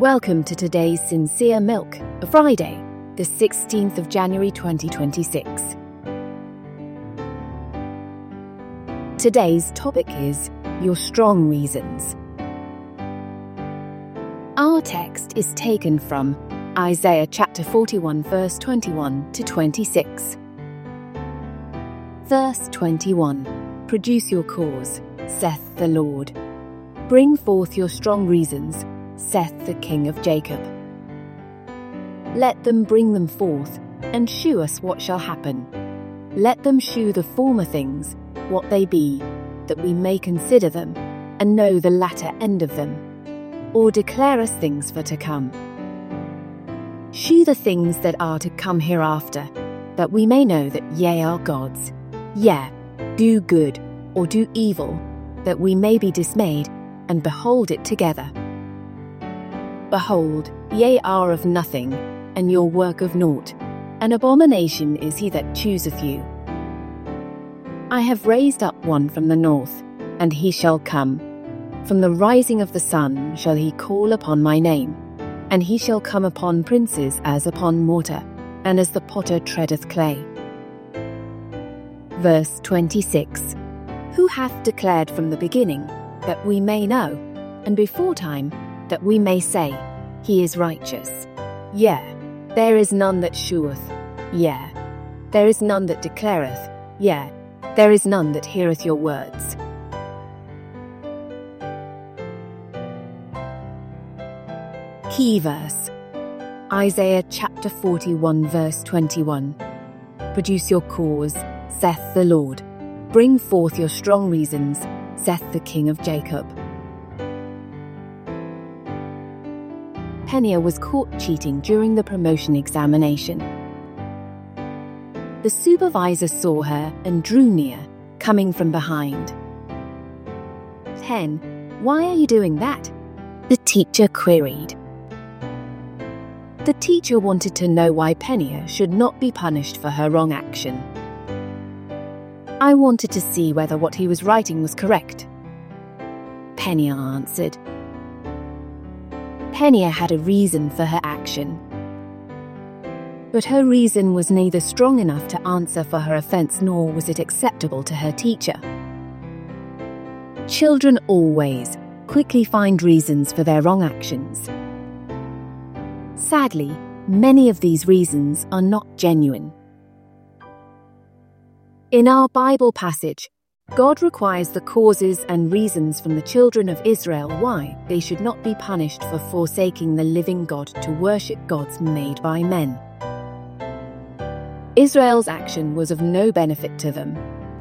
welcome to today's Sincere Milk, Friday, the 16th of January 2026. Today's topic is your strong reasons. Our text is taken from Isaiah chapter 41, verse 21 to 26. Verse 21. Produce your cause, saith the Lord. Bring forth your strong reasons, saith the King of Jacob. Let them bring them forth, and shew us what shall happen. Let them shew the former things, what they be, that we may consider them, and know the latter end of them, or declare us things for to come. Shew the things that are to come hereafter, that we may know that ye are gods. Yea, do good, or do evil, that we may be dismayed, and behold it together. Behold, ye are of nothing, and your work of naught. An abomination is he that chooseth you. I have raised up one from the north, and he shall come. From the rising of the sun shall he call upon my name, and he shall come upon princes as upon mortar, and as the potter treadeth clay. Verse 26. Who hath declared from the beginning, that we may know, and before time, that we may say, He is righteous. Yea, there is none that sheweth. Yea, there is none that declareth. Yea, there is none that heareth your words. Key verse. Isaiah chapter 41, verse 21. Produce your cause, saith the Lord. Bring forth your strong reasons, saith the King of Jacob. Peninnah was caught cheating during the promotion examination. The supervisor saw her and drew near, coming from behind. 10. Why are you doing that? The teacher queried. The teacher wanted to know why Peninnah should not be punished for her wrong action. I wanted to see whether what he was writing was correct. Peninnah answered. Peninnah had a reason for her action. But her reason was neither strong enough to answer for her offence nor was it acceptable to her teacher. Children always quickly find reasons for their wrong actions. Sadly, many of these reasons are not genuine. In our Bible passage, God requires the causes and reasons from the children of Israel why they should not be punished for forsaking the living God to worship gods made by men. Israel's action was of no benefit to them.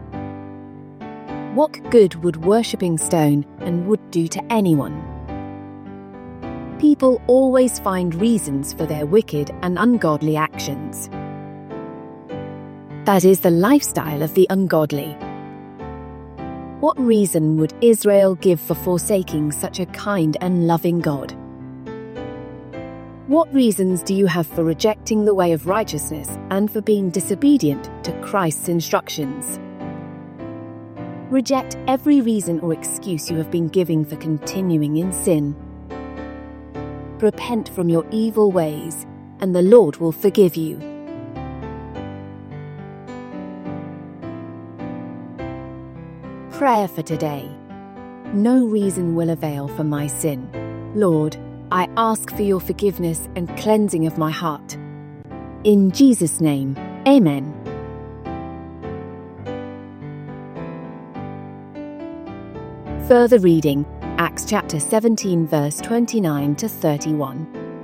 What good would worshipping stone and wood do to anyone? People always find reasons for their wicked and ungodly actions. That is the lifestyle of the ungodly. What reason would Israel give for forsaking such a kind and loving God? What reasons do you have for rejecting the way of righteousness and for being disobedient to Christ's instructions? Reject every reason or excuse you have been giving for continuing in sin. Repent from your evil ways, and the Lord will forgive you. Prayer for today. No reason will avail for my sin. Lord, I ask for your forgiveness and cleansing of my heart. In Jesus' name, Amen. Further reading, Acts chapter 17, verse 29 to 31.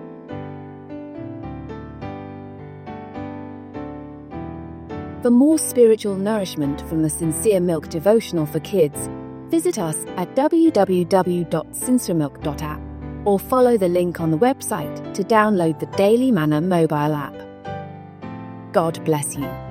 For more spiritual nourishment from the Sincere Milk devotional for kids, visit us at www.sinceremilk.app or follow the link on the website to download the Daily Manna mobile app. God bless you.